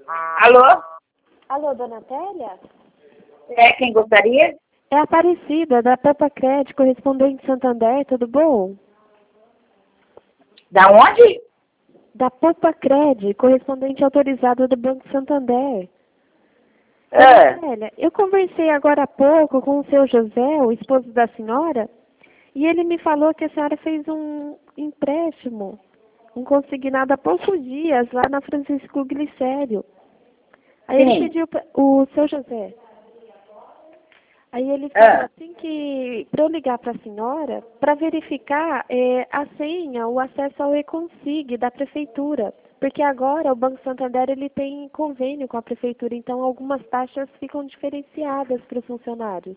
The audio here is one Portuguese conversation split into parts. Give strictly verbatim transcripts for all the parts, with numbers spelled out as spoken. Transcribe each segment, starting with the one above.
Alô? Alô, dona Télia? É, quem gostaria? É a Aparecida, da Peppa Cred, correspondente Santander, tudo bom? Da onde? Da Peppa Cred, correspondente autorizada do Banco Santander. É. Dona Télia, eu conversei agora há pouco com o seu José, o esposo da senhora, e ele me falou que a senhora fez um empréstimo, um consignado há poucos dias, lá na Francisco Glicério. Aí Sim. ele pediu pra, o seu José. Aí ele falou É. assim que para eu ligar para a senhora para verificar é, a senha, o acesso ao e-consig da prefeitura, porque agora o Banco Santander ele tem convênio com a prefeitura, então algumas taxas ficam diferenciadas para os funcionários.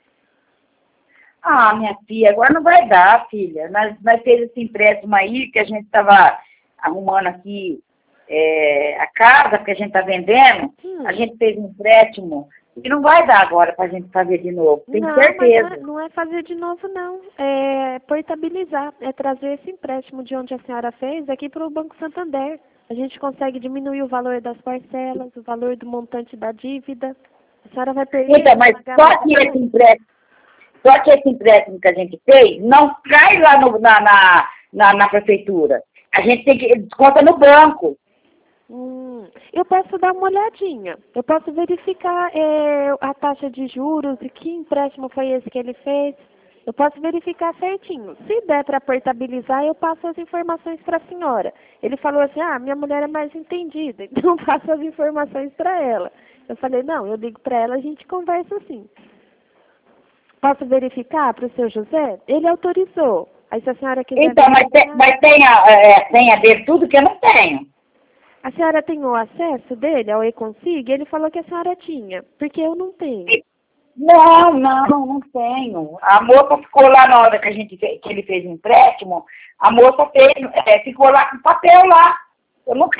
Ah, minha filha, agora não vai dar, filha. Nós, nós fez esse empréstimo aí, que a gente estava arrumando aqui é, a casa, que a gente está vendendo. Hum. A gente fez um empréstimo e não vai dar agora para a gente fazer de novo, tenho Não, certeza. mas não é, não é fazer de novo, não. É portabilizar, é trazer esse empréstimo de onde a senhora fez aqui para o Banco Santander. A gente consegue diminuir o valor das parcelas, o valor do montante da dívida. A senhora vai perder. Então, mas pagar só mais que depois? esse empréstimo, só que esse empréstimo que a gente fez não cai lá no- na, na, na, na prefeitura. A gente tem que desconta no banco. Hum, eu posso dar uma olhadinha. Eu posso verificar é, a taxa de juros e que empréstimo foi esse que ele fez. Eu posso verificar certinho. Se der para portabilizar, eu passo as informações para a senhora. Ele falou assim, ah, minha mulher é mais entendida, então eu passo as informações para ela. Eu falei, não, eu ligo para ela, a gente conversa assim. Posso verificar para o seu José? Ele autorizou. Aí se a senhora quiser Então, mas tem, verificar... mas tem a, é, tem a ver tudo que eu não tenho. A senhora tem o acesso dele ao e-consig? Ele falou que a senhora tinha, porque eu não tenho. Não, não, não tenho. A moça ficou lá na hora que, a gente, fe- que ele fez o empréstimo, a moça fez, é, ficou lá com papel lá. Eu nunca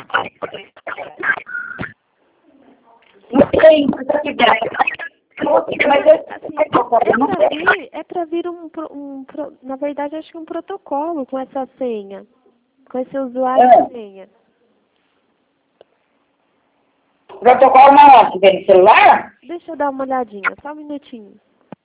não tenho, se eu quiser. Mas eu, Assim, eu não é para tenho. vir, é para vir um, pro- um, pro- na verdade acho que um protocolo com essa senha, com esse usuário É. e senha. Protocolo na onde? Vem no celular? Deixa eu dar uma olhadinha, só um minutinho.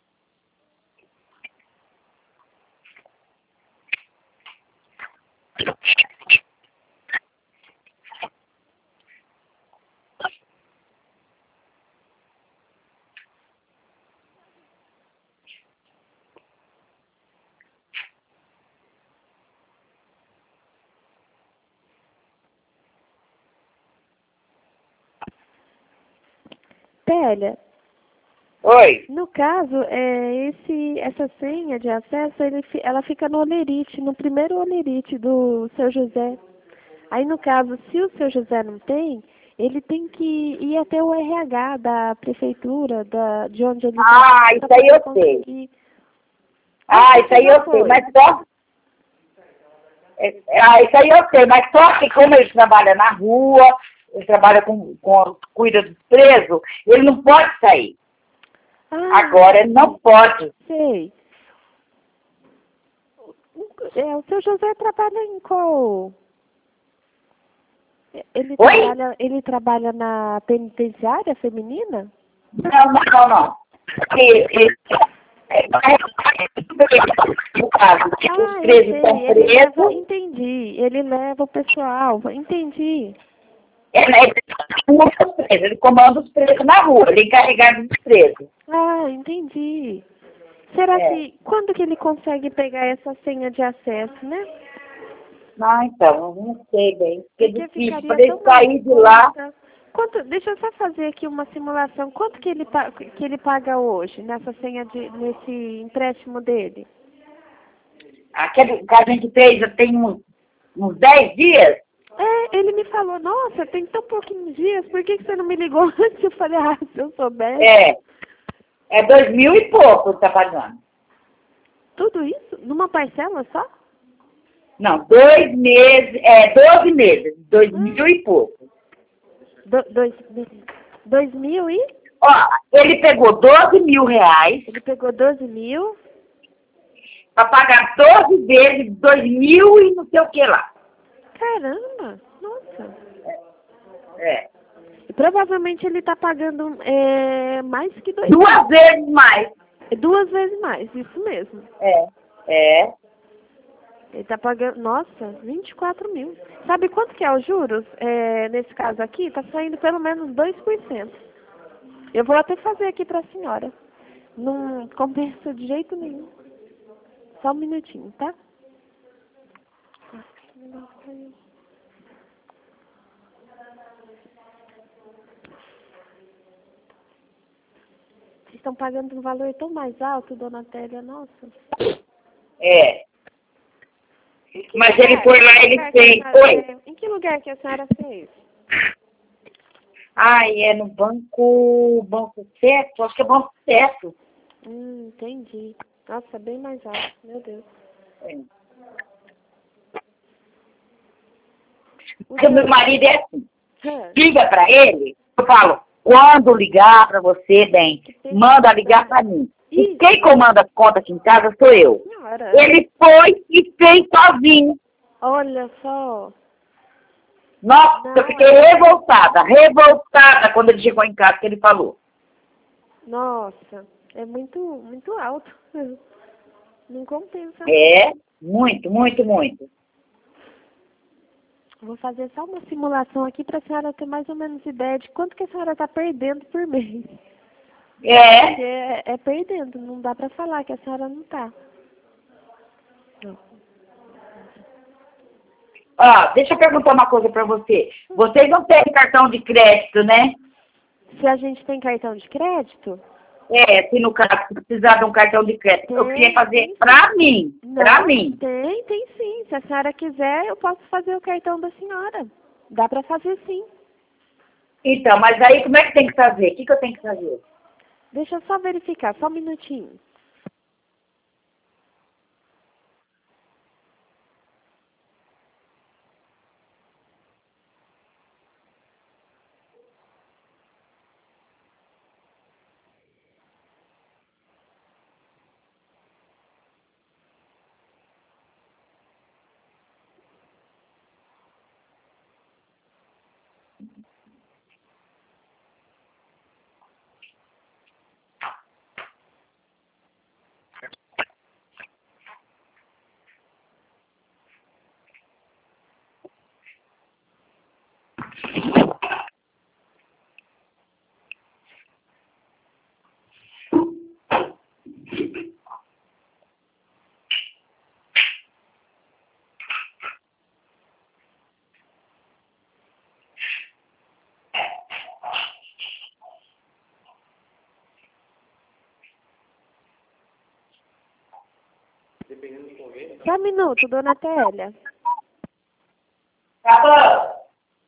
Télia, Oi. no caso, é, esse, essa senha de acesso, ele, fi- ela fica no olerite, no primeiro olerite do seu José. Aí, no caso, se o seu José não tem, ele tem que ir até o R H da prefeitura, da, de onde ele Ah, está, isso para aí poder eu sei. conseguir. Ah, Essa isso aí já eu sei, foi. mas só... é, Ah, isso aí eu sei, mas só que como ele trabalha na rua, ele trabalha com, com cuida dos presos, ele não pode sair. Ah, Agora ele não pode. sei. É, o seu José trabalha em qual? Ele Oi? trabalha, ele trabalha na penitenciária feminina? Não, não, não, não. Ele, ele, é, no caso, os Ah, eu presos estão sei. Ele leva, presos, entendi. Ele leva o pessoal. Entendi. ele, ele, os presos, ele comanda os presos na rua, ele é encarregado dos presos. Ah, entendi. Será É. que quando que ele consegue pegar essa senha de acesso, né? Não, então, eu não sei bem, porque é Porque difícil, ficaria para ele tão mais sair em de lá, conta. Quanto, deixa eu só fazer aqui uma simulação. Quanto que ele, pa- que ele paga hoje nessa senha de, nesse empréstimo dele? aquele que a gente fez já tem uns, uns dez dias, É, ele me falou, nossa, tem tão pouquinhos dias, por que, que você não me ligou antes? Eu falei, ah, se eu soubesse. é, é dois mil e pouco que tá pagando. Tudo isso? Numa parcela só? Não, dois meses, é, doze meses, dois mil e pouco. Do, dois, dois mil e? Ó, ele pegou doze mil reais Ele pegou doze mil. para pagar doze vezes dois mil e não sei o que lá. Caramba, nossa. É. Provavelmente ele está pagando é, mais que dois Duas vezes mais. Duas vezes mais, isso mesmo. É, é. Ele está pagando, nossa, vinte e quatro mil. Sabe quanto que é os juros? É, nesse caso aqui, está saindo pelo menos dois por cento. Eu vou até fazer aqui para a senhora. Não compensa de jeito nenhum. Só um minutinho, tá? Vocês estão pagando um valor tão mais alto, dona Télia, nossa. É. Mas ele lugar? foi lá, Que ele lugar que a fez. senhora- Oi? é, Em que lugar que a senhora fez? Ai, é no banco, banco certo, acho que é banco certo. Hum, entendi. Nossa, bem mais alto, meu Deus. É. Porque meu marido é assim, Hã, liga pra ele, eu falo, quando ligar pra você, bem, manda ligar pra mim. E Ih, quem comanda as contas aqui em casa sou eu. senhora, Ele foi e fez sozinho. olha só. Nossa, Não, eu fiquei é- revoltada, revoltada quando ele chegou em casa que ele falou. Nossa, é muito, muito alto. Não compensa, não. É, muito, muito, muito. Vou fazer só uma simulação aqui para a senhora ter mais ou menos ideia de quanto que a senhora está perdendo por mês. É, Porque é, é perdendo, não dá para falar que a senhora não está. ó, deixa eu perguntar uma coisa pra você. Vocês não têm cartão de crédito, né? Se a gente tem cartão de crédito? É, se no caso se precisar de um cartão de crédito, eu Tem, queria fazer tem pra mim, pra Não, mim. tem, tem sim. Se a senhora quiser, eu posso fazer o cartão da senhora. Dá para fazer sim. Então, mas aí como é que tem que fazer? O que, que eu tenho que fazer? Deixa eu só verificar, só um minutinho. Só um minuto, dona Télia. Tá bom.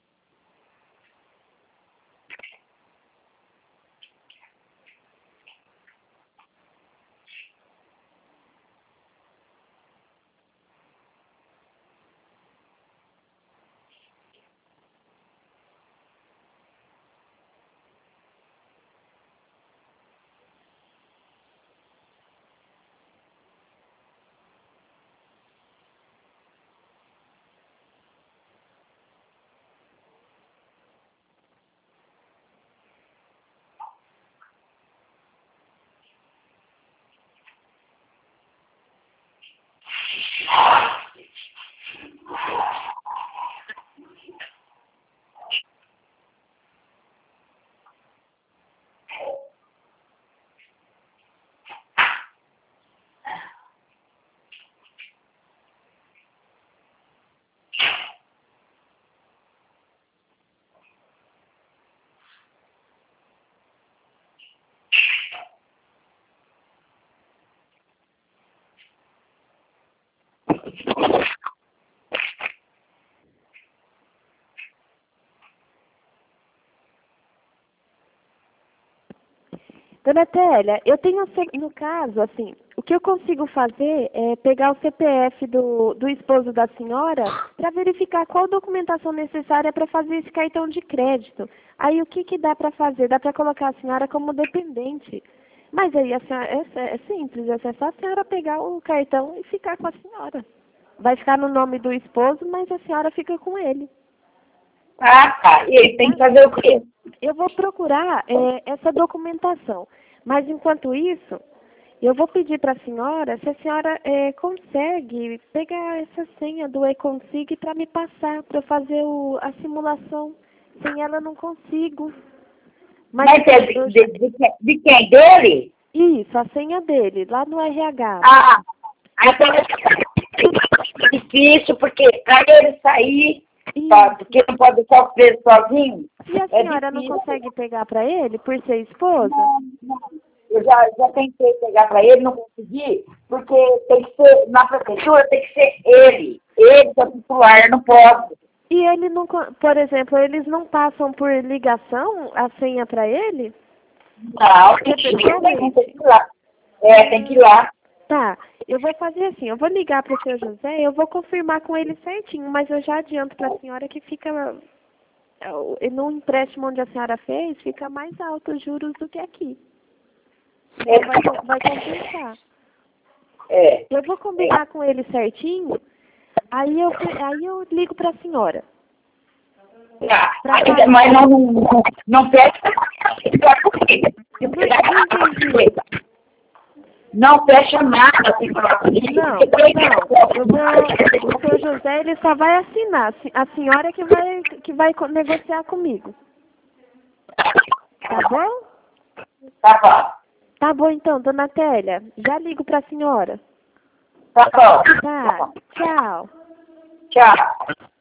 Dona Télia, eu tenho, C- no caso, assim, o que eu consigo fazer é pegar o C P F do, do esposo da senhora para verificar qual documentação necessária para fazer esse cartão de crédito. Aí o que que dá para fazer? Dá para colocar a senhora como dependente. Mas aí a senhora, é, é simples, é só a senhora pegar o cartão e ficar com a senhora. Vai ficar no nome do esposo, mas a senhora fica com ele. Ah, tá. E ele tem que fazer o quê? Eu vou procurar é, essa documentação. Mas, enquanto isso, eu vou pedir para a senhora se a senhora é, consegue pegar essa senha do eConsig para me passar, para eu fazer o, a simulação. Sem ela, eu não consigo. Mas, Mas é de, eu, de, de, quem- de quem? Dele? isso, a senha dele, lá no R H. Ah, então é difícil, porque para ele sair, só, Isso. porque não pode deixar o preso sozinho. E a É senhora não difícil. consegue pegar para ele por ser esposa? Não, não. Eu já, já tentei pegar para ele, não consegui, porque tem que ser, na prefeitura tem que ser ele. Ele que é titular, não pode. E ele não, co- por exemplo, eles não passam por ligação a senha para ele? Não, tem que, tem que ir lá. É, tem que ir lá. Tá, eu vou fazer assim, eu vou ligar para o seu José, eu vou confirmar com ele certinho, mas eu já adianto para a senhora que fica, é, no empréstimo onde a senhora fez, fica mais alto os juros do que aqui. É, Vai, co- vai compensar. é. Eu vou combinar com ele certinho, aí eu, aí eu ligo para a senhora. Tá. Aí, mas não, não, não fecha Não entendi. não fecha nada sem falar comigo. Não, porque não. Eu vou, o seu José, ele só vai assinar. A senhora que vai, que vai co- negociar comigo. Tá bom? Tá bom. Tá bom então, dona Télia. Já ligo pra senhora. Tá bom. Tá. Tchau. Tchau.